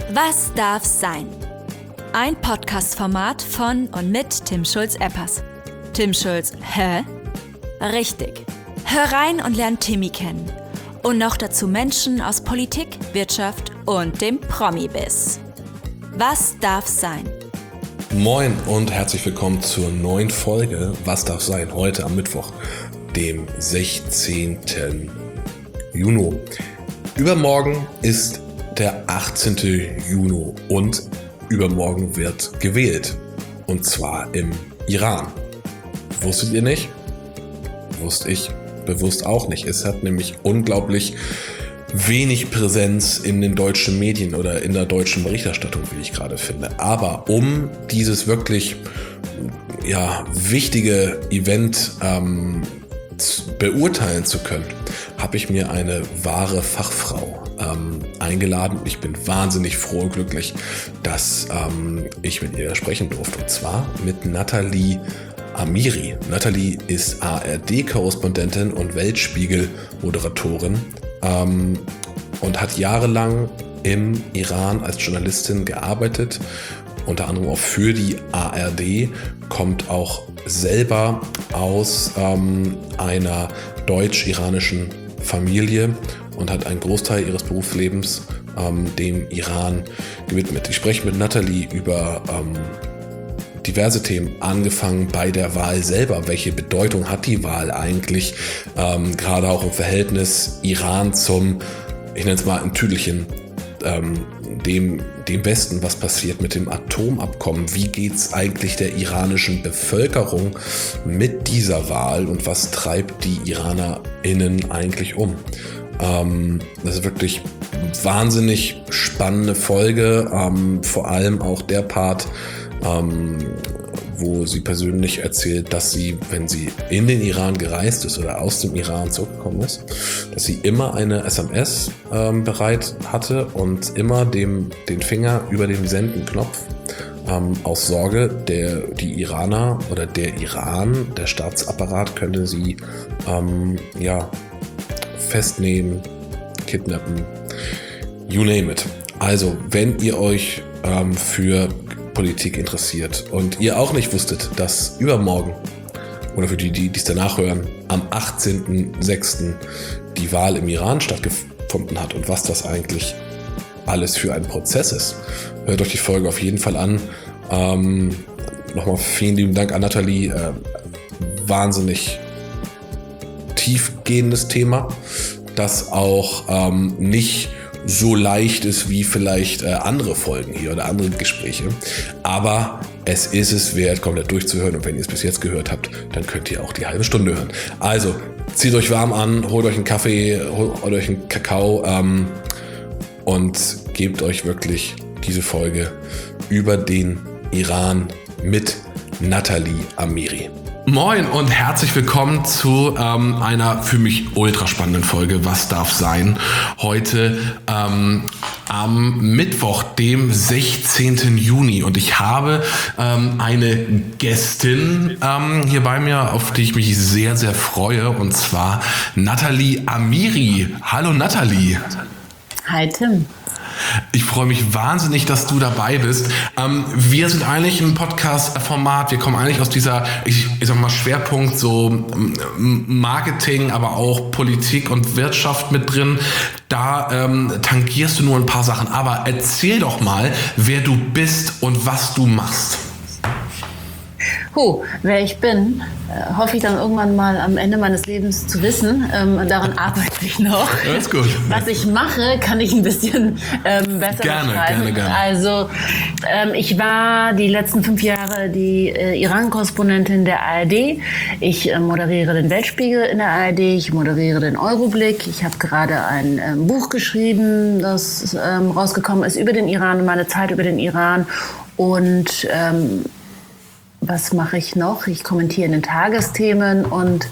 Was darf sein? Ein Podcast-Format von und mit Tim Schulz-Eppers. Tim Schulz, hä? Richtig. Hör rein und lern Timmy kennen. Und noch dazu Menschen aus Politik, Wirtschaft und dem Promi-Biss. Was darf sein? Moin und herzlich willkommen zur neuen Folge Was darf sein? Heute am Mittwoch, dem 16. Juni. Übermorgen ist der 18. Juni und übermorgen wird gewählt. Und zwar im Iran. Wusstet ihr nicht? Wusste ich bewusst auch nicht. Es hat nämlich unglaublich wenig Präsenz in den deutschen Medien oder in der deutschen Berichterstattung, wie ich gerade finde. Aber um dieses wirklich wichtige Event beurteilen zu können, habe ich mir eine wahre Fachfrau eingeladen. Ich bin wahnsinnig froh und glücklich, dass ich mit ihr sprechen durfte. Und zwar mit Nathalie Amiri. Nathalie ist ARD-Korrespondentin und Weltspiegel-Moderatorin und hat jahrelang im Iran als Journalistin gearbeitet, unter anderem auch für die ARD, kommt auch selber aus einer deutsch-iranischen Familie und hat einen Großteil ihres Berufslebens dem Iran gewidmet. Ich spreche mit Nathalie über diverse Themen, angefangen bei der Wahl selber. Welche Bedeutung hat die Wahl eigentlich, gerade auch im Verhältnis Iran zum, ich nenne es mal im Tüdelchen, dem Westen, was passiert mit dem Atomabkommen, wie geht es eigentlich der iranischen Bevölkerung mit dieser Wahl und was treibt die IranerInnen eigentlich um? Das ist wirklich wahnsinnig spannende Folge, vor allem auch der Part, wo sie persönlich erzählt, dass sie, wenn sie in den Iran gereist ist oder aus dem Iran zurückgekommen ist, dass sie immer eine SMS bereit hatte und immer den Finger über den Senden-Knopf aus Sorge, die Iraner oder der Iran, der Staatsapparat könnte sie festnehmen, kidnappen, you name it. Also, wenn ihr euch für Politik interessiert und ihr auch nicht wusstet, dass übermorgen oder für die es danach hören, am 18.06. die Wahl im Iran stattgefunden hat und was das eigentlich alles für ein Prozess ist, hört euch die Folge auf jeden Fall an. Nochmal vielen lieben Dank an Nathalie. Wahnsinnig tiefgehendes Thema, das auch nicht so leicht ist wie vielleicht andere Folgen hier oder andere Gespräche. Aber es ist es wert, komplett durchzuhören. Und wenn ihr es bis jetzt gehört habt, dann könnt ihr auch die halbe Stunde hören. Also, zieht euch warm an, holt euch einen Kaffee, holt euch einen Kakao und gebt euch wirklich diese Folge über den Iran mit Nathalie Amiri. Moin und herzlich willkommen zu einer für mich ultra spannenden Folge Was darf sein? Heute am Mittwoch, dem 16. Juni. Und ich habe eine Gästin hier bei mir, auf die ich mich sehr, sehr freue. Und zwar Nathalie Amiri. Hallo Nathalie. Hi Tim. Ich freue mich wahnsinnig, dass du dabei bist. Wir sind eigentlich ein Podcast-Format. Wir kommen eigentlich aus dieser, ich sag mal, Schwerpunkt so Marketing, aber auch Politik und Wirtschaft mit drin. Da tangierst du nur ein paar Sachen. Aber erzähl doch mal, wer du bist und was du machst. Wer ich bin, hoffe ich dann irgendwann mal am Ende meines Lebens zu wissen. Daran arbeite ich noch. Das ist gut. Was ich mache, kann ich ein bisschen besser beschreiben. Gerne. Also ich war die letzten 5 Jahre die Iran-Korrespondentin der ARD. Ich moderiere den Weltspiegel in der ARD. Ich moderiere den Euroblick. Ich habe gerade ein Buch geschrieben, das rausgekommen ist über den Iran, meine Zeit über den Iran. Und was mache ich noch? Ich kommentiere in den Tagesthemen und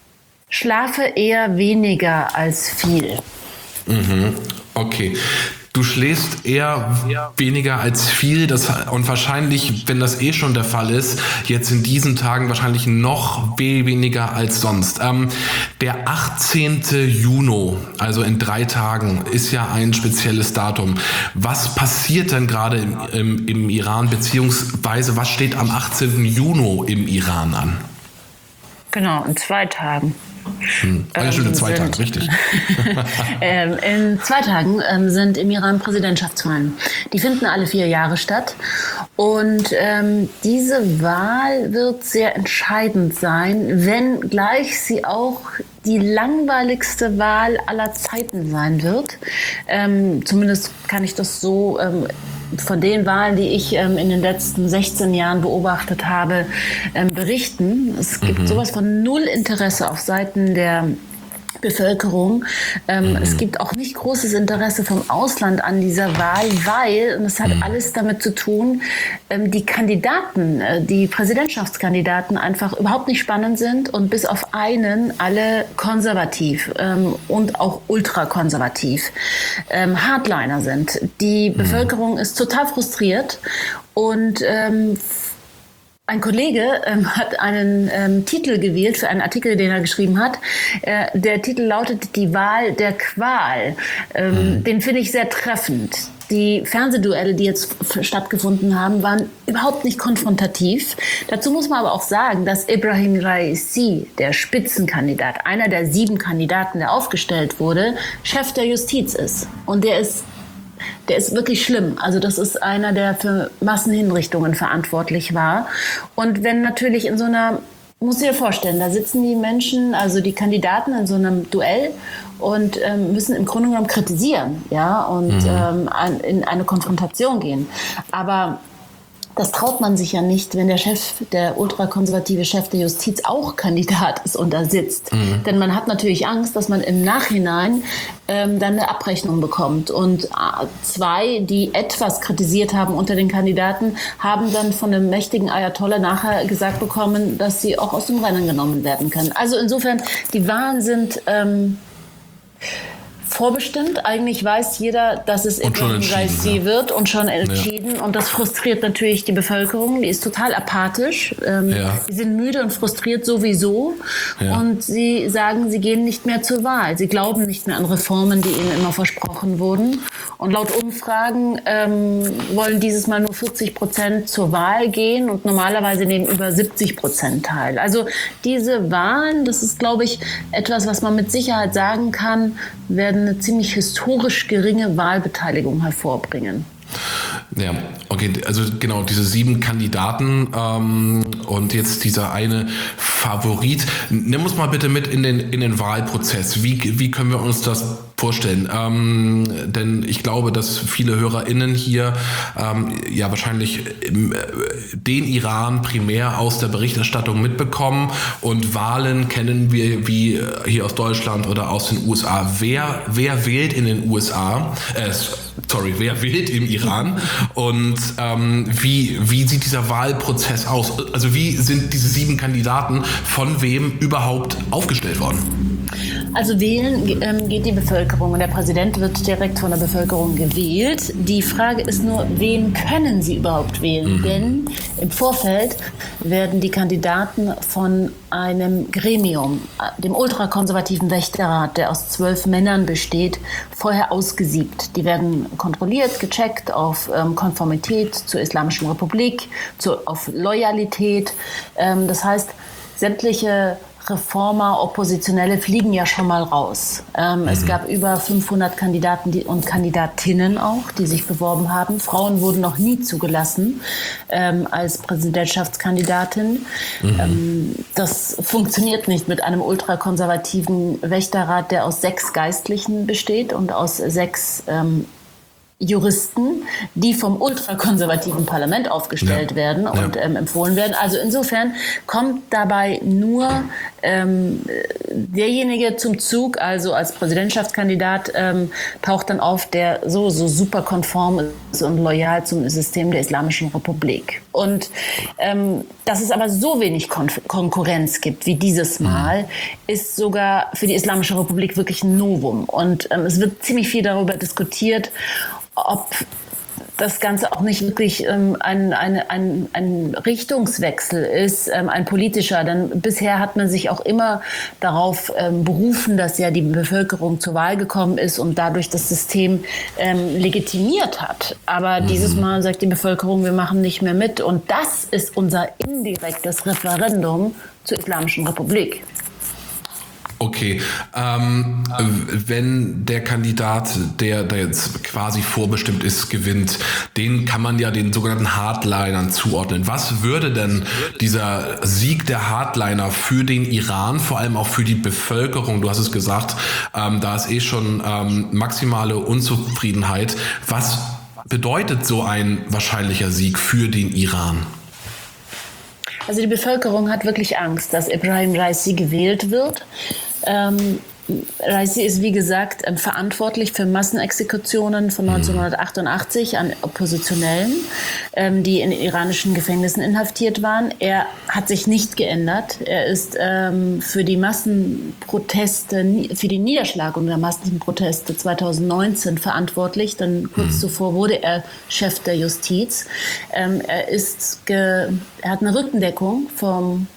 schlafe eher weniger als viel. Okay. Du schläfst eher weniger als viel, und wahrscheinlich, wenn das schon der Fall ist, jetzt in diesen Tagen wahrscheinlich noch weniger als sonst. Der 18. Juni, also in 3 Tagen, ist ja ein spezielles Datum. Was passiert denn gerade im Iran, beziehungsweise was steht am 18. Juni im Iran an? Genau, in 2 Tagen. Ja, stimmt, in 2 Tagen, richtig. In 2 Tagen sind im Iran Präsidentschaftswahlen. Die finden alle 4 Jahre statt. Und diese Wahl wird sehr entscheidend sein, wenngleich sie auch die langweiligste Wahl aller Zeiten sein wird. Zumindest kann ich das so von den Wahlen, die ich in den letzten 16 Jahren beobachtet habe, berichten. Es gibt sowas von null Interesse auf Seiten der Bevölkerung. Es gibt auch nicht großes Interesse vom Ausland an dieser Wahl, weil, und es hat alles damit zu tun, die Kandidaten, die Präsidentschaftskandidaten einfach überhaupt nicht spannend sind und bis auf einen alle konservativ und auch ultrakonservativ Hardliner sind. Die Bevölkerung ist total frustriert und ein Kollege hat einen Titel gewählt für einen Artikel, den er geschrieben hat. Der Titel lautet Die Wahl der Qual. Den finde ich sehr treffend. Die Fernsehduelle, die jetzt stattgefunden haben, waren überhaupt nicht konfrontativ. Dazu muss man aber auch sagen, dass Ebrahim Raisi, der Spitzenkandidat, einer der 7 Kandidaten, der aufgestellt wurde, Chef der Justiz ist. Und der ist wirklich schlimm. Also das ist einer, der für Massenhinrichtungen verantwortlich war. Und wenn natürlich in so einer, muss ich dir vorstellen, da sitzen die Menschen, also die Kandidaten in so einem Duell und müssen im Grunde genommen kritisieren, ja, und in eine Konfrontation gehen. Aber das traut man sich ja nicht, wenn der ultrakonservative Chef der Justiz auch Kandidat ist und da sitzt. Denn man hat natürlich Angst, dass man im Nachhinein dann eine Abrechnung bekommt. Und 2, die etwas kritisiert haben unter den Kandidaten, haben dann von einem mächtigen Ayatollah nachher gesagt bekommen, dass sie auch aus dem Rennen genommen werden können. Also insofern, die Wahlen sind vorbestimmt. Eigentlich weiß jeder, dass es Ebrahim Raisi wird und schon entschieden. Ja. Und das frustriert natürlich die Bevölkerung. Die ist total apathisch. Die sind müde und frustriert sowieso. Ja. Und sie sagen, sie gehen nicht mehr zur Wahl. Sie glauben nicht mehr an Reformen, die ihnen immer versprochen wurden. Und laut Umfragen wollen dieses Mal nur 40% zur Wahl gehen und normalerweise nehmen über 70% teil. Also diese Wahlen, das ist, glaube ich, etwas, was man mit Sicherheit sagen kann, werden eine ziemlich historisch geringe Wahlbeteiligung hervorbringen. Ja, okay, also genau, diese 7 Kandidaten und jetzt dieser eine Favorit. Nimm uns mal bitte mit in den Wahlprozess. Wie können wir uns das vorstellen? Denn ich glaube, dass viele HörerInnen hier ja wahrscheinlich den Iran primär aus der Berichterstattung mitbekommen und Wahlen kennen wir wie hier aus Deutschland oder aus den USA. Wer wählt in den USA? Wer wählt im Iran? Und wie sieht dieser Wahlprozess aus? Also wie sind diese 7 Kandidaten von wem überhaupt aufgestellt worden? Also wählen geht die Bevölkerung und der Präsident wird direkt von der Bevölkerung gewählt. Die Frage ist nur, wen können sie überhaupt wählen? Denn im Vorfeld werden die Kandidaten von einem Gremium, dem ultrakonservativen Wächterrat, der aus 12 Männern besteht, vorher ausgesiebt. Die werden kontrolliert, gecheckt auf Konformität zur Islamischen Republik, auf Loyalität. Das heißt, sämtliche Reformer, Oppositionelle fliegen ja schon mal raus. Es gab über 500 Kandidaten und Kandidatinnen auch, die sich beworben haben. Frauen wurden noch nie zugelassen als Präsidentschaftskandidatin. Das funktioniert nicht mit einem ultrakonservativen Wächterrat, der aus 6 Geistlichen besteht und aus 6 Juristen, die vom ultrakonservativen Parlament aufgestellt werden und empfohlen werden. Also insofern kommt dabei nur derjenige zum Zug, also als Präsidentschaftskandidat taucht dann auf, der so super konform ist und loyal zum System der Islamischen Republik. Und dass es aber so wenig Konkurrenz gibt wie dieses Mal, ist sogar für die Islamische Republik wirklich ein Novum. Und es wird ziemlich viel darüber diskutiert, ob das Ganze auch nicht wirklich ein Richtungswechsel ist, ein politischer. Denn bisher hat man sich auch immer darauf berufen, dass ja die Bevölkerung zur Wahl gekommen ist und dadurch das System legitimiert hat. Aber dieses Mal sagt die Bevölkerung, wir machen nicht mehr mit. Und das ist unser indirektes Referendum zur Islamischen Republik. Okay, wenn der Kandidat, der jetzt quasi vorbestimmt ist, gewinnt, den kann man ja den sogenannten Hardlinern zuordnen. Was würde denn dieser Sieg der Hardliner für den Iran, vor allem auch für die Bevölkerung, du hast es gesagt, da ist schon maximale Unzufriedenheit. Was bedeutet so ein wahrscheinlicher Sieg für den Iran? Also die Bevölkerung hat wirklich Angst, dass Ebrahim Raisi gewählt wird. Raisi ist, wie gesagt, verantwortlich für Massenexekutionen von 1988 an Oppositionellen, die in iranischen Gefängnissen inhaftiert waren. Er hat sich nicht geändert. Er ist für die Massenproteste, für die Niederschlagung der Massenproteste 2019 verantwortlich. Dann kurz zuvor wurde er Chef der Justiz. Er hat eine Rückendeckung vom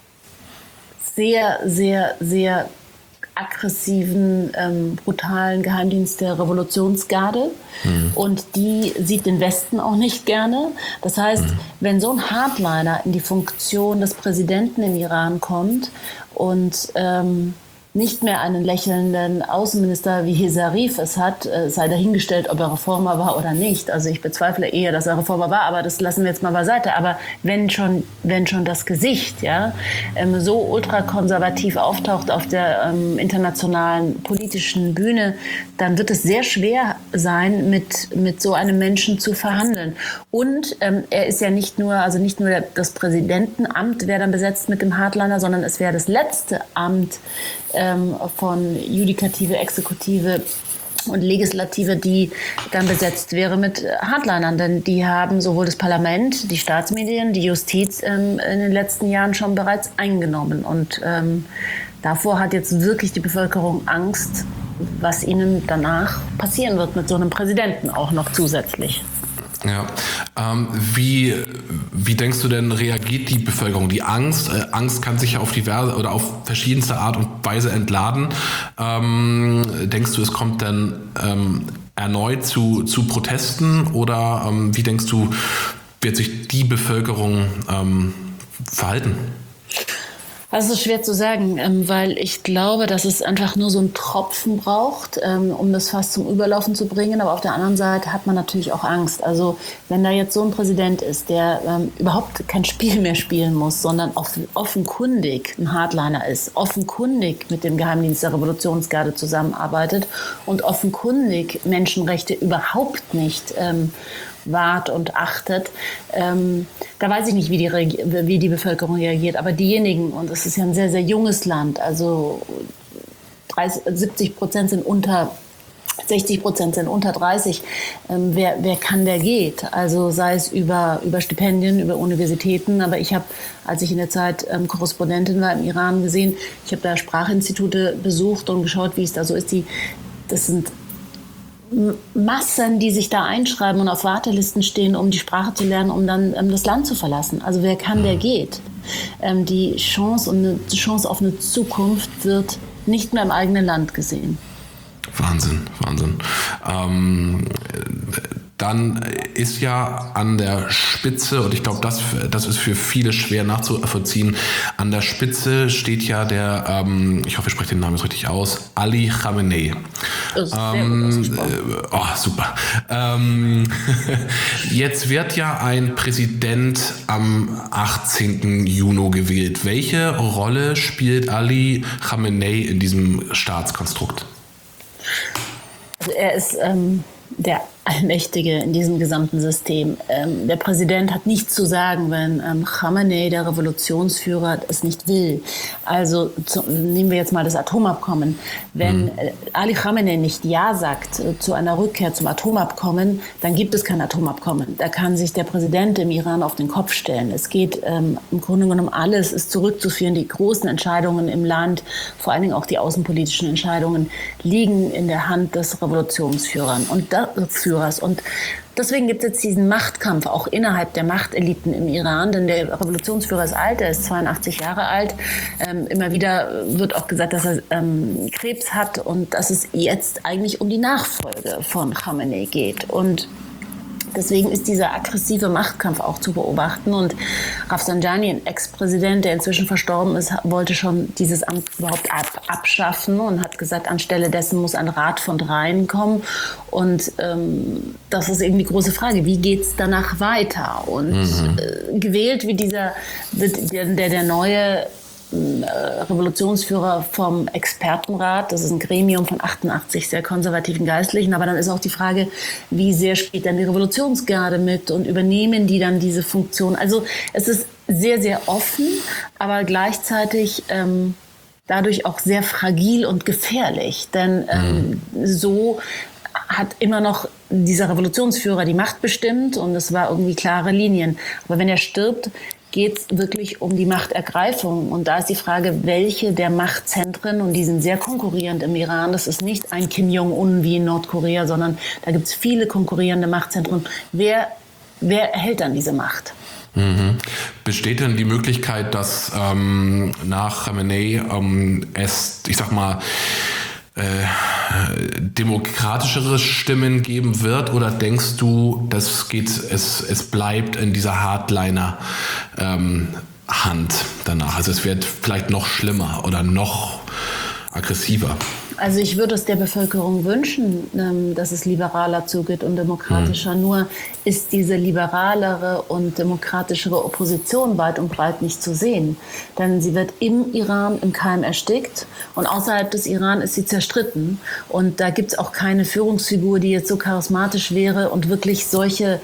sehr, sehr, sehr aggressiven, brutalen Geheimdienst der Revolutionsgarde. Und die sieht den Westen auch nicht gerne. Das heißt, wenn so ein Hardliner in die Funktion des Präsidenten im Iran kommt und nicht mehr einen lächelnden Außenminister wie Zarif es hat, sei dahingestellt, ob er Reformer war oder nicht. Also ich bezweifle eher, dass er Reformer war, aber das lassen wir jetzt mal beiseite. Aber wenn schon das Gesicht so ultrakonservativ auftaucht auf der internationalen politischen Bühne, dann wird es sehr schwer sein, mit so einem Menschen zu verhandeln. Und er ist ja nicht nur das Präsidentenamt wäre dann besetzt mit dem Hardliner, sondern es wäre das letzte Amt von Judikative, Exekutive und Legislative, die dann besetzt wäre mit Hardlinern. Denn die haben sowohl das Parlament, die Staatsmedien, die Justiz in den letzten Jahren schon bereits eingenommen. Und davor hat jetzt wirklich die Bevölkerung Angst, was ihnen danach passieren wird mit so einem Präsidenten auch noch zusätzlich. Ja, wie denkst du denn, reagiert die Bevölkerung? Die Angst kann sich auf diverse oder auf verschiedenste Art und Weise entladen. Denkst du, es kommt dann erneut zu Protesten oder wie denkst du, wird sich die Bevölkerung verhalten? Also es ist schwer zu sagen, weil ich glaube, dass es einfach nur so einen Tropfen braucht, um das Fass zum Überlaufen zu bringen. Aber auf der anderen Seite hat man natürlich auch Angst. Also wenn da jetzt so ein Präsident ist, der überhaupt kein Spiel mehr spielen muss, sondern offenkundig ein Hardliner ist, offenkundig mit dem Geheimdienst der Revolutionsgarde zusammenarbeitet und offenkundig Menschenrechte überhaupt nicht wahrt und achtet. Da weiß ich nicht, wie die Bevölkerung reagiert. Aber diejenigen, und es ist ja ein sehr, sehr junges Land, also 60% sind unter 30. Wer kann, der geht. Also sei es über Stipendien, über Universitäten. Aber ich habe, als ich in der Zeit Korrespondentin war im Iran, gesehen, ich habe da Sprachinstitute besucht und geschaut, wie es da so ist. Das sind Massen, die sich da einschreiben und auf Wartelisten stehen, um die Sprache zu lernen, um dann das Land zu verlassen. Also wer kann, der geht. Die Chance auf eine Zukunft wird nicht mehr im eigenen Land gesehen. Wahnsinn. Dann ist ja an der Spitze, und ich glaube, das ist für viele schwer nachzuvollziehen, an der Spitze steht ja der, ich hoffe, ich spreche den Namen jetzt richtig aus, Ali Khamenei. Super. Jetzt wird ja ein Präsident am 18. Juni gewählt. Welche Rolle spielt Ali Khamenei in diesem Staatskonstrukt? Also er ist der Allmächtige in diesem gesamten System. Der Präsident hat nichts zu sagen, wenn Khamenei, der Revolutionsführer, es nicht will. Also nehmen wir jetzt mal das Atomabkommen. Wenn Ali Khamenei nicht Ja sagt zu einer Rückkehr zum Atomabkommen, dann gibt es kein Atomabkommen. Da kann sich der Präsident im Iran auf den Kopf stellen. Es geht im Grunde genommen alles ist zurückzuführen. Die großen Entscheidungen im Land, vor allen Dingen auch die außenpolitischen Entscheidungen, liegen in der Hand des Revolutionsführers. Und Revolutionsführers. Und deswegen gibt es jetzt diesen Machtkampf auch innerhalb der Machteliten im Iran, denn der Revolutionsführer ist alt, er ist 82 Jahre alt. Immer wieder wird auch gesagt, dass er Krebs hat und dass es jetzt eigentlich um die Nachfolge von Khamenei geht. Und deswegen ist dieser aggressive Machtkampf auch zu beobachten. Und Rafsanjani, ein Ex-Präsident, der inzwischen verstorben ist, wollte schon dieses Amt überhaupt abschaffen und hat gesagt, anstelle dessen muss ein Rat von Dreien kommen. Und das ist eben die große Frage, wie geht es danach weiter? Und gewählt wie der neue Revolutionsführer vom Expertenrat. Das ist ein Gremium von 88 sehr konservativen Geistlichen. Aber dann ist auch die Frage, wie sehr spielt dann die Revolutionsgarde mit und übernehmen die dann diese Funktion? Also es ist sehr, sehr offen, aber gleichzeitig dadurch auch sehr fragil und gefährlich. Denn so hat immer noch dieser Revolutionsführer die Macht bestimmt und es war irgendwie klare Linien. Aber wenn er stirbt, geht es wirklich um die Machtergreifung. Und da ist die Frage, welche der Machtzentren, und die sind sehr konkurrierend im Iran, das ist nicht ein Kim Jong-un wie in Nordkorea, sondern da gibt es viele konkurrierende Machtzentren. Wer erhält dann diese Macht? Besteht denn die Möglichkeit, dass nach Khamenei es, ich sag mal, demokratischere Stimmen geben wird, oder denkst du, es bleibt in dieser Hardliner Hand danach? Also es wird vielleicht noch schlimmer oder noch aggressiver. Also ich würde es der Bevölkerung wünschen, dass es liberaler zugeht und demokratischer. Nur ist diese liberalere und demokratischere Opposition weit und breit nicht zu sehen. Denn sie wird im Iran im Keim erstickt und außerhalb des Iran ist sie zerstritten. Und da gibt es auch keine Führungsfigur, die jetzt so charismatisch wäre und wirklich solche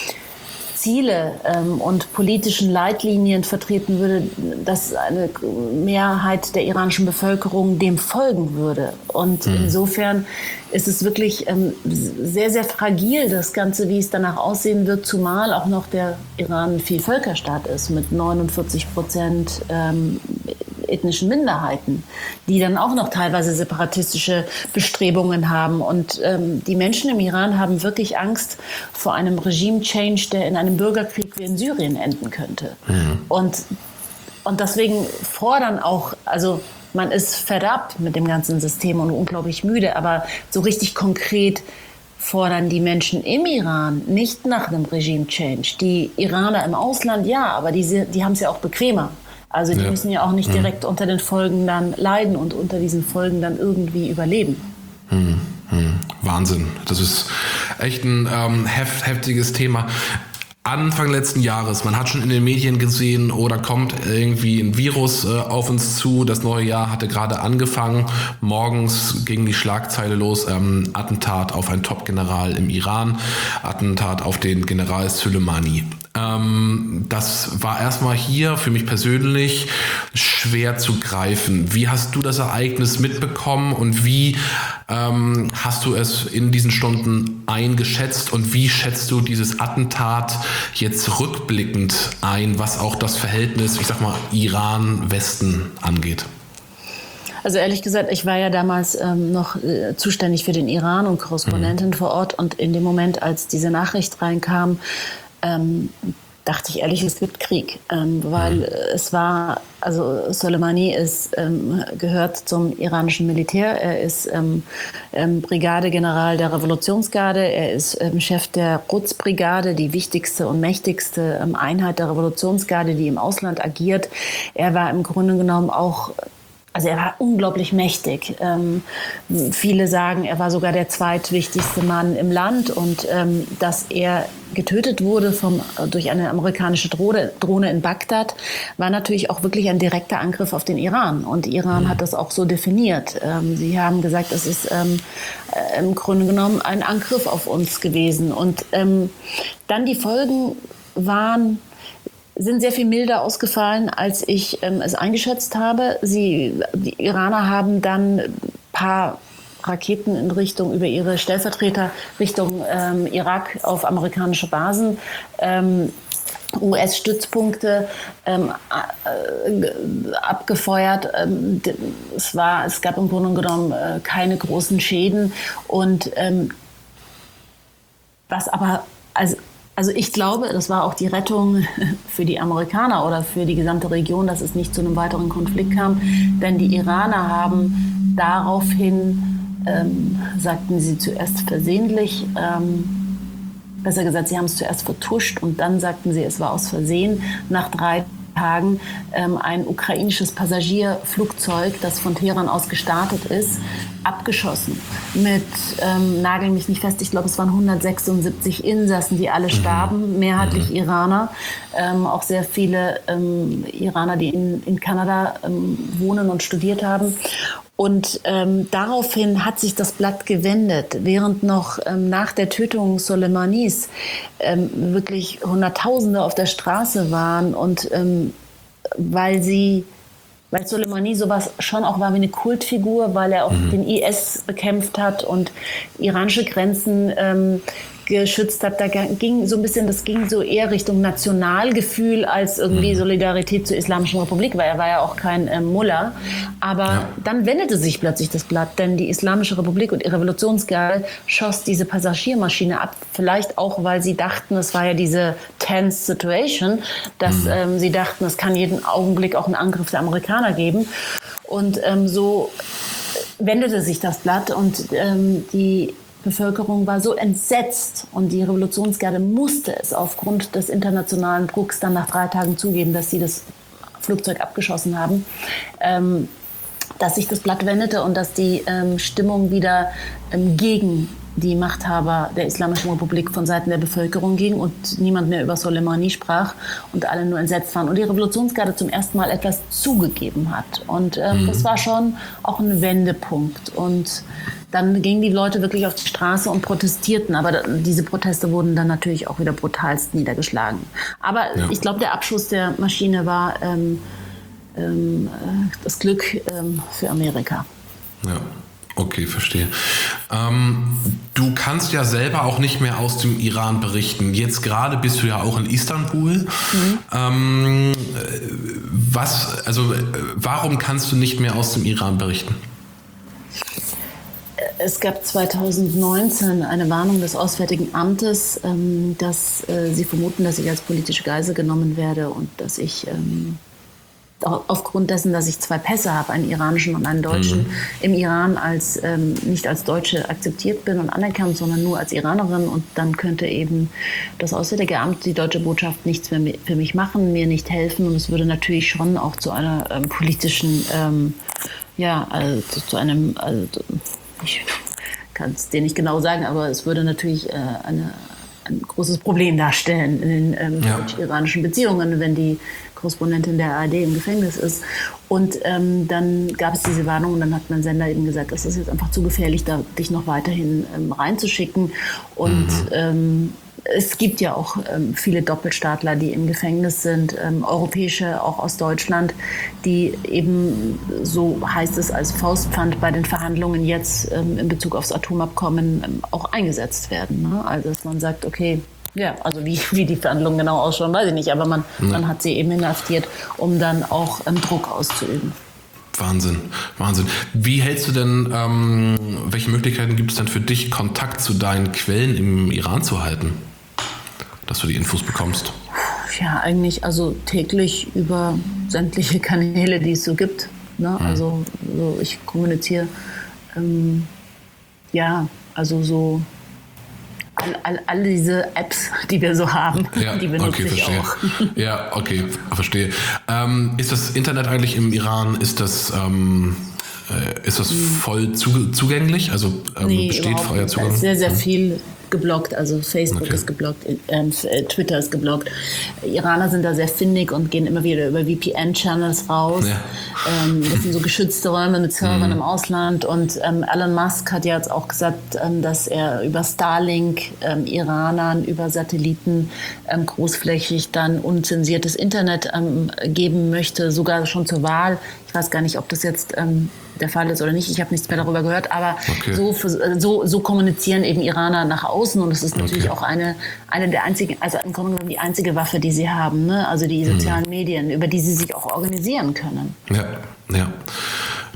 Ziele und politischen Leitlinien vertreten würde, dass eine Mehrheit der iranischen Bevölkerung dem folgen würde. Und insofern ist es wirklich sehr, sehr fragil, das Ganze, wie es danach aussehen wird, zumal auch noch der Iran ein Vielvölkerstaat ist mit 49% ethnischen Minderheiten, die dann auch noch teilweise separatistische Bestrebungen haben. Und die Menschen im Iran haben wirklich Angst vor einem Regime-Change, der in einem Bürgerkrieg wie in Syrien enden könnte. Und deswegen fordern auch, also man ist fed up mit dem ganzen System und unglaublich müde, aber so richtig konkret fordern die Menschen im Iran nicht nach einem Regime-Change. Die Iraner im Ausland, ja, aber die haben es ja auch bequemer. Also die müssen ja auch nicht direkt unter den Folgen dann leiden und unter diesen Folgen dann irgendwie überleben. Wahnsinn. Das ist echt ein heftiges Thema. Anfang letzten Jahres, man hat schon in den Medien gesehen, da kommt irgendwie ein Virus auf uns zu. Das neue Jahr hatte gerade angefangen. Morgens ging die Schlagzeile los. Attentat auf einen Top-General im Iran. Attentat auf den General Soleimani. Das war erstmal hier für mich persönlich schwer zu greifen. Wie hast du das Ereignis mitbekommen und wie hast du es in diesen Stunden eingeschätzt und wie schätzt du dieses Attentat jetzt rückblickend ein, was auch das Verhältnis, ich sag mal, Iran-Westen angeht? Also ehrlich gesagt, ich war ja damals noch zuständig für den Iran und Korrespondentin vor Ort und in dem Moment, als diese Nachricht reinkam, dachte ich ehrlich, es gibt Krieg, weil es war, also Soleimani gehört zum iranischen Militär, er ist Brigadegeneral der Revolutionsgarde, er ist Chef der Quds-Brigade, die wichtigste und mächtigste Einheit der Revolutionsgarde, die im Ausland agiert. Er war im Grunde genommen auch, also er war unglaublich mächtig. Viele sagen, er war sogar der zweitwichtigste Mann im Land und dass er getötet wurde durch eine amerikanische Drohne in Bagdad, war natürlich auch wirklich ein direkter Angriff auf den Iran. Und Iran hat das auch so definiert. Sie haben gesagt, es ist im Grunde genommen ein Angriff auf uns gewesen. Und dann die Folgen sind sehr viel milder ausgefallen, als ich es eingeschätzt habe. Die Iraner haben dann ein paar Raketen über ihre Stellvertreter Richtung Irak auf amerikanische Basen, US-Stützpunkte abgefeuert. Es gab im Grunde genommen keine großen Schäden und Was aber, also ich glaube, das war auch die Rettung für die Amerikaner oder für die gesamte Region, dass es nicht zu einem weiteren Konflikt kam. Denn die Iraner haben daraufhin, sagten sie zuerst versehentlich, besser gesagt, sie haben es zuerst vertuscht und dann sagten sie, es war aus Versehen, nach 3 Tagen ein ukrainisches Passagierflugzeug, das von Teheran aus gestartet ist, abgeschossen. Mit, nagel mich nicht fest, ich glaube, es waren 176 Insassen, die alle starben, mehrheitlich Iraner. Auch sehr viele Iraner, die in Kanada wohnen und studiert haben. Und daraufhin hat sich das Blatt gewendet, während noch nach der Tötung Soleimanis wirklich Hunderttausende auf der Straße waren und weil Soleimani sowas schon auch war wie eine Kultfigur, weil er auch den IS bekämpft hat und iranische Grenzen geschützt hat. Da ging so ein bisschen, das ging so eher Richtung Nationalgefühl als irgendwie Solidarität zur Islamischen Republik, weil er war ja auch kein Mullah. Aber dann wendete sich plötzlich das Blatt, denn die Islamische Republik und die Revolutionsgarde schoss diese Passagiermaschine ab. Vielleicht auch, weil sie dachten, es war ja diese tense situation, dass sie dachten, es kann jeden Augenblick auch einen Angriff der Amerikaner geben. Und so wendete sich das Blatt und die Bevölkerung war so entsetzt und die Revolutionsgarde musste es aufgrund des internationalen Drucks dann nach 3 Tagen zugeben, dass sie das Flugzeug abgeschossen haben, dass sich das Blatt wendete und dass die Stimmung wieder gegen die Machthaber der Islamischen Republik von Seiten der Bevölkerung ging und niemand mehr über Soleimani sprach und alle nur entsetzt waren. Und die Revolutionsgarde zum ersten Mal etwas zugegeben hat. Und das war schon auch ein Wendepunkt. Und dann gingen die Leute wirklich auf die Straße und protestierten. Aber diese Proteste wurden dann natürlich auch wieder brutalst niedergeschlagen. Aber ich glaube, der Abschuss der Maschine war das Glück für Amerika. Ja. Okay, verstehe. Du kannst ja selber auch nicht mehr aus dem Iran berichten. Jetzt gerade bist du ja auch in Istanbul. Warum kannst du nicht mehr aus dem Iran berichten? Es gab 2019 eine Warnung des Auswärtigen Amtes, dass sie vermuten, dass ich als politische Geisel genommen werde und dass ich aufgrund dessen, dass ich 2 Pässe habe, einen iranischen und einen deutschen, im Iran nicht als Deutsche akzeptiert bin und anerkannt, sondern nur als Iranerin. Und dann könnte eben das Auswärtige Amt, die deutsche Botschaft, nichts mehr für mich machen, mir nicht helfen. Und es würde natürlich schon auch zu einer politischen, ich kann es dir nicht genau sagen, aber es würde natürlich ein großes Problem darstellen in den deutsch-iranischen Beziehungen, wenn die Korrespondentin der ARD im Gefängnis ist. Und dann gab es diese Warnung und dann hat mein Sender eben gesagt, das ist jetzt einfach zu gefährlich, da dich noch weiterhin reinzuschicken. Und es gibt ja auch viele Doppelstaatler, die im Gefängnis sind, europäische, auch aus Deutschland, die eben, so heißt es, als Faustpfand bei den Verhandlungen jetzt in Bezug aufs Atomabkommen auch eingesetzt werden. Ne? Also dass man sagt, okay, ja, also wie die Verhandlungen genau ausschauen, weiß ich nicht, aber man hat sie eben inhaftiert, um dann auch Druck auszuüben. Wahnsinn. Wie hältst du denn, welche Möglichkeiten gibt es denn für dich, Kontakt zu deinen Quellen im Iran zu halten, dass du die Infos bekommst? Ja, eigentlich also täglich über sämtliche Kanäle, die es so gibt. Ne? Also so, ich kommuniziere, so all diese Apps, die wir so haben, die benutze ich auch. Ja, okay, verstehe. Ist das Internet eigentlich im Iran, ist das voll zugänglich? Also besteht freier Zugang? Da ist sehr, sehr viel geblockt, also Facebook ist geblockt, Twitter ist geblockt. Iraner sind da sehr findig und gehen immer wieder über VPN-Channels raus. Ja. Das sind so geschützte Räume mit Servern im Ausland und Elon Musk hat ja jetzt auch gesagt, dass er über Starlink Iranern über Satelliten großflächig dann unzensiertes Internet geben möchte, sogar schon zur Wahl. Ich weiß gar nicht, ob das jetzt der Fall ist oder nicht. Ich habe nichts mehr darüber gehört, aber so kommunizieren eben Iraner nach außen und es ist natürlich auch eine der einzigen, also im Grunde genommen die einzige Waffe, die sie haben, ne? Also die sozialen Medien, über die sie sich auch organisieren können. Ja.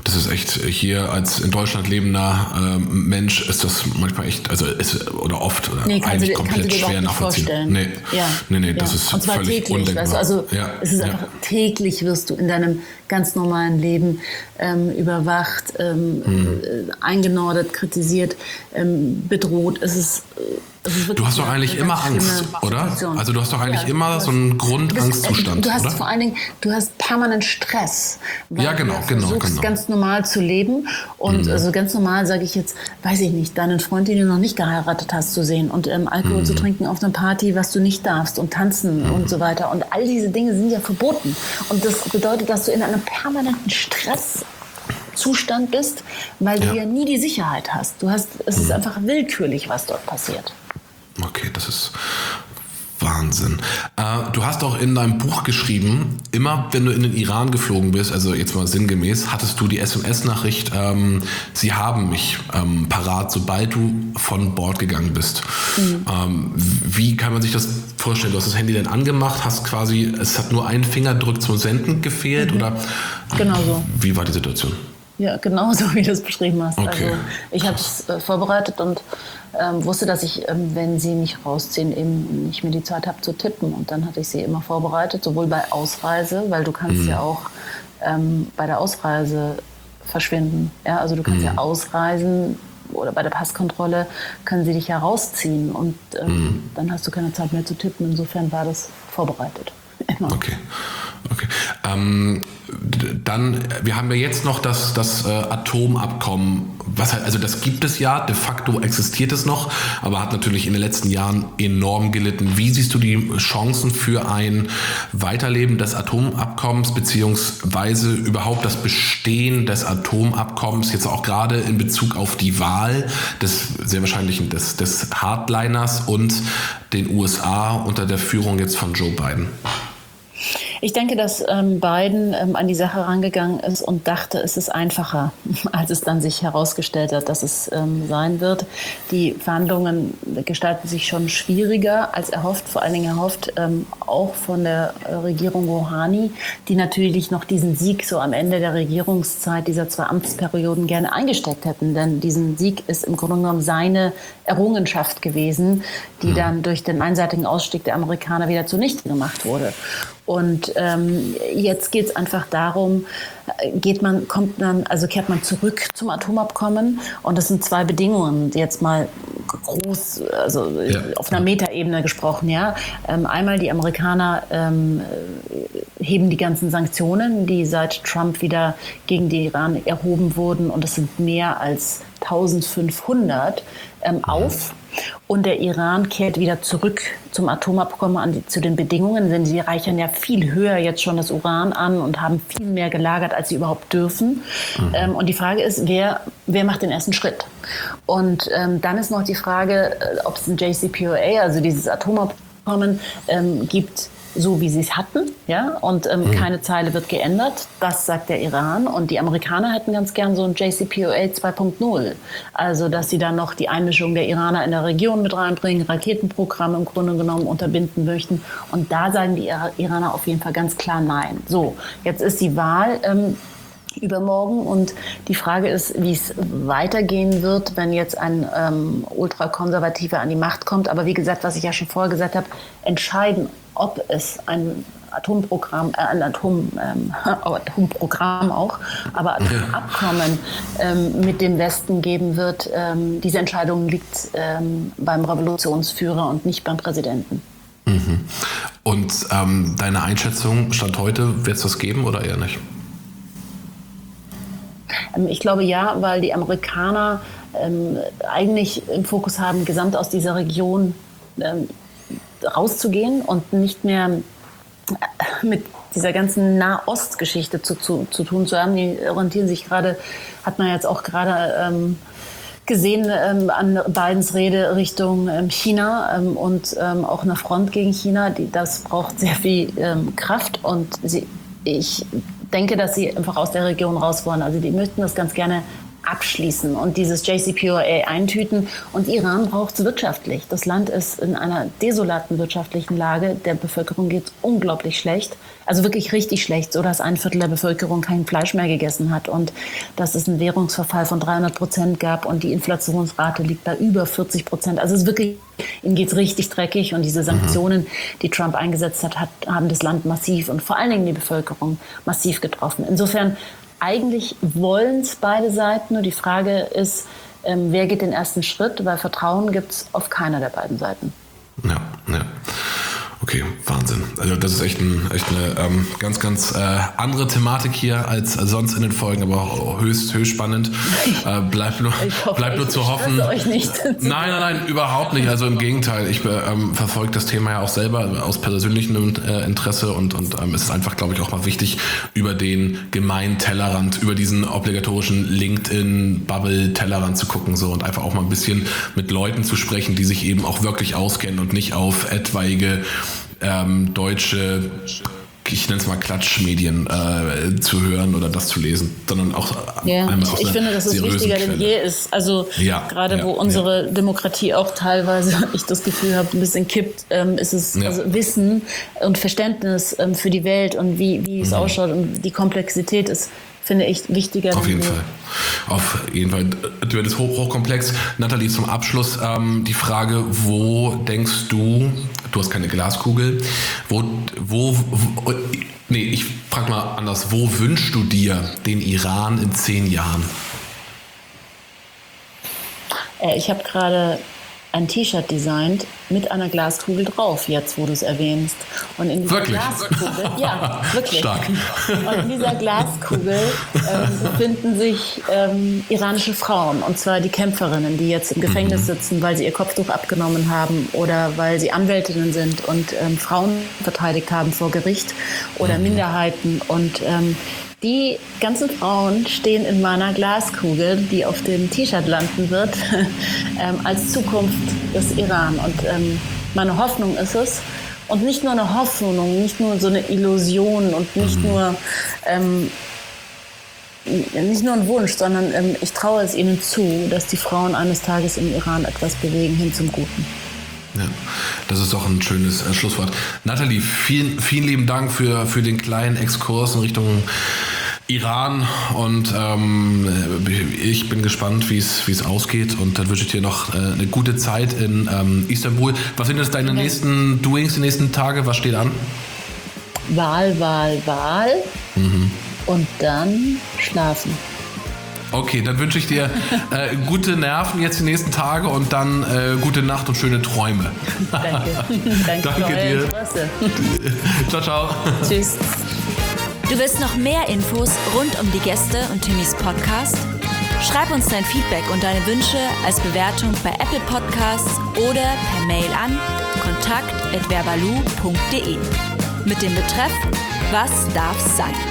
Das ist echt, hier als in Deutschland lebender Mensch ist das manchmal echt, oder oft oder eigentlich komplett schwer nachvollziehen. Nee, das ist und zwar völlig täglich, undenkbar. Weißt du, also es ist einfach täglich wirst du in deinem ganz normalen Leben überwacht, eingenordet, kritisiert, bedroht. Du hast doch eigentlich immer Angst, oder? Also du hast doch eigentlich immer so einen Grundangstzustand, Du hast oder? vor allen Dingen, du hast permanent Stress. Weil du versuchst ganz normal zu leben und also ganz normal sage ich jetzt, weiß ich nicht, deinen Freund, den du noch nicht geheiratet hast, zu sehen und Alkohol zu trinken auf einer Party, was du nicht darfst und tanzen und so weiter. Und all diese Dinge sind ja verboten. Und das bedeutet, dass du in einem permanenten Stresszustand bist, weil du ja nie die Sicherheit hast. Es ist einfach willkürlich, was dort passiert. Okay, das ist Wahnsinn. Du hast auch in deinem Buch geschrieben, immer wenn du in den Iran geflogen bist, also jetzt mal sinngemäß, hattest du die SMS-Nachricht, sie haben mich parat, sobald du von Bord gegangen bist. Wie kann man sich das vorstellen? Du hast das Handy dann angemacht, hast quasi, es hat nur ein Fingerdruck zum Senden gefehlt oder? Genau so. Wie war die Situation? Ja, genau so, wie du es beschrieben hast. Okay. Also ich habe es vorbereitet und wusste, dass ich, wenn sie mich rausziehen, eben nicht mehr die Zeit habe zu tippen. Und dann hatte ich sie immer vorbereitet, sowohl bei Ausreise, weil du kannst ja auch bei der Ausreise verschwinden. Ja? Also du kannst ja ausreisen oder bei der Passkontrolle können sie dich ja rausziehen und dann hast du keine Zeit mehr zu tippen. Insofern war das vorbereitet. Immer. Okay. Dann, wir haben ja jetzt noch das Atomabkommen, also das gibt es ja, de facto existiert es noch, aber hat natürlich in den letzten Jahren enorm gelitten. Wie siehst du die Chancen für ein Weiterleben des Atomabkommens beziehungsweise überhaupt das Bestehen des Atomabkommens, jetzt auch gerade in Bezug auf die Wahl des sehr wahrscheinlichen des Hardliners und den USA unter der Führung jetzt von Joe Biden? Ich denke, dass Biden an die Sache rangegangen ist und dachte, es ist einfacher, als es dann sich herausgestellt hat, dass es sein wird. Die Verhandlungen gestalten sich schon schwieriger als erhofft, vor allen Dingen erhofft auch von der Regierung Rouhani, die natürlich noch diesen Sieg so am Ende der Regierungszeit dieser 2 Amtsperioden gerne eingesteckt hätten. Denn diesen Sieg ist im Grunde genommen seine Errungenschaft gewesen, die dann durch den einseitigen Ausstieg der Amerikaner wieder zunichte gemacht wurde. Und jetzt geht es einfach darum, kehrt man zurück zum Atomabkommen. Und das sind 2 Bedingungen, jetzt mal groß, also auf einer Metaebene gesprochen. Ja. Einmal die Amerikaner heben die ganzen Sanktionen, die seit Trump wieder gegen den Iran erhoben wurden. Und es sind mehr als 1500 auf. Und der Iran kehrt wieder zurück zum Atomabkommen, zu den Bedingungen, denn sie reichern ja viel höher jetzt schon das Uran an und haben viel mehr gelagert, als sie überhaupt dürfen. Und die Frage ist, wer macht den ersten Schritt? Und dann ist noch die Frage, ob es ein JCPOA, also dieses Atomabkommen, gibt, so wie sie es hatten, ja, und keine Zeile wird geändert. Das sagt der Iran. Und die Amerikaner hätten ganz gern so ein JCPOA 2.0. Also, dass sie dann noch die Einmischung der Iraner in der Region mit reinbringen, Raketenprogramme im Grunde genommen unterbinden möchten. Und da sagen die Iraner auf jeden Fall ganz klar Nein. So, jetzt ist die Wahl übermorgen und die Frage ist, wie es weitergehen wird, wenn jetzt ein Ultrakonservativer an die Macht kommt. Aber wie gesagt, was ich ja schon vorher gesagt habe, entscheiden, ob es ein Atomprogramm auch, aber Atomabkommen mit dem Westen geben wird. Diese Entscheidung liegt beim Revolutionsführer und nicht beim Präsidenten. Und deine Einschätzung, Stand heute, wird es das geben oder eher nicht? Ich glaube ja, weil die Amerikaner eigentlich im Fokus haben, gesamt aus dieser Region rauszugehen und nicht mehr mit dieser ganzen Nahost-Geschichte zu tun zu haben. Die orientieren sich gerade, hat man jetzt auch gerade gesehen an Bidens Rede Richtung China und auch eine Front gegen China. Das braucht sehr viel Kraft und ich denke, dass sie einfach aus der Region raus wollen. Also die möchten das ganz gerne abschließen und dieses JCPOA eintüten. Und Iran braucht es wirtschaftlich. Das Land ist in einer desolaten wirtschaftlichen Lage. Der Bevölkerung geht es unglaublich schlecht. Also wirklich richtig schlecht, so dass 1/4 der Bevölkerung kein Fleisch mehr gegessen hat und dass es einen Währungsverfall von 300% gab und die Inflationsrate liegt bei über 40%. Also es ist wirklich, ihnen geht es richtig dreckig und diese Sanktionen, die Trump eingesetzt hat, haben das Land massiv und vor allen Dingen die Bevölkerung massiv getroffen. Insofern, eigentlich wollen es beide Seiten, nur die Frage ist, wer geht den ersten Schritt, weil Vertrauen gibt es auf keiner der beiden Seiten. Ja. Okay, Wahnsinn. Also das ist echt eine ganz, ganz andere Thematik hier als sonst in den Folgen, aber auch höchst spannend. Bleibt nur zu hoffen. Euch nicht. Nein, überhaupt nicht. Also im Gegenteil, ich verfolge das Thema ja auch selber aus persönlichem Interesse und es ist einfach, glaube ich, auch mal wichtig, über den gemeinen Tellerrand, über diesen obligatorischen LinkedIn-Bubble-Tellerrand zu gucken so und einfach auch mal ein bisschen mit Leuten zu sprechen, die sich eben auch wirklich auskennen und nicht auf etwaige deutsche, ich nenne es mal Klatschmedien zu hören oder das zu lesen, sondern auch einmal aus ich finde, dass es wichtiger denn je ist. Also gerade wo unsere Demokratie auch teilweise, ich das Gefühl habe, ein bisschen kippt, ist es also Wissen und Verständnis für die Welt und wie es ausschaut und die Komplexität ist, finde ich, wichtiger. Auf jeden Fall. Du bist hochkomplex. Nathalie, zum Abschluss die Frage, wo denkst du hast keine Glaskugel, ich frage mal anders, wo wünschst du dir den Iran in 10 Jahren? Ich habe gerade ein T-Shirt designt mit einer Glaskugel drauf, jetzt wo du es erwähnst. Und in dieser Glaskugel, ja, wirklich. Stark. Und in dieser Glaskugel befinden sich iranische Frauen, und zwar die Kämpferinnen, die jetzt im Gefängnis sitzen, weil sie ihr Kopftuch abgenommen haben oder weil sie Anwältinnen sind und Frauen verteidigt haben vor Gericht oder Minderheiten. Und die ganzen Frauen stehen in meiner Glaskugel, die auf dem T-Shirt landen wird, als Zukunft des Iran. Und meine Hoffnung ist es, und nicht nur eine Hoffnung, nicht nur so eine Illusion und nicht nur ein Wunsch, sondern ich traue es ihnen zu, dass die Frauen eines Tages im Iran etwas bewegen hin zum Guten. Ja, das ist doch ein schönes Schlusswort. Nathalie, vielen, vielen lieben Dank für den kleinen Exkurs in Richtung Iran und ich bin gespannt, wie es ausgeht und dann wünsche ich dir noch eine gute Zeit in Istanbul. Was sind jetzt deine nächsten Doings, die nächsten Tage? Was steht an? Wahl. Und dann schlafen. Okay, dann wünsche ich dir gute Nerven jetzt die nächsten Tage und dann gute Nacht und schöne Träume. Danke dir. Ciao. Tschüss. Du willst noch mehr Infos rund um die Gäste und Timmys Podcast? Schreib uns dein Feedback und deine Wünsche als Bewertung bei Apple Podcasts oder per Mail an kontakt@verbalu.de mit dem Betreff Was darf's sein?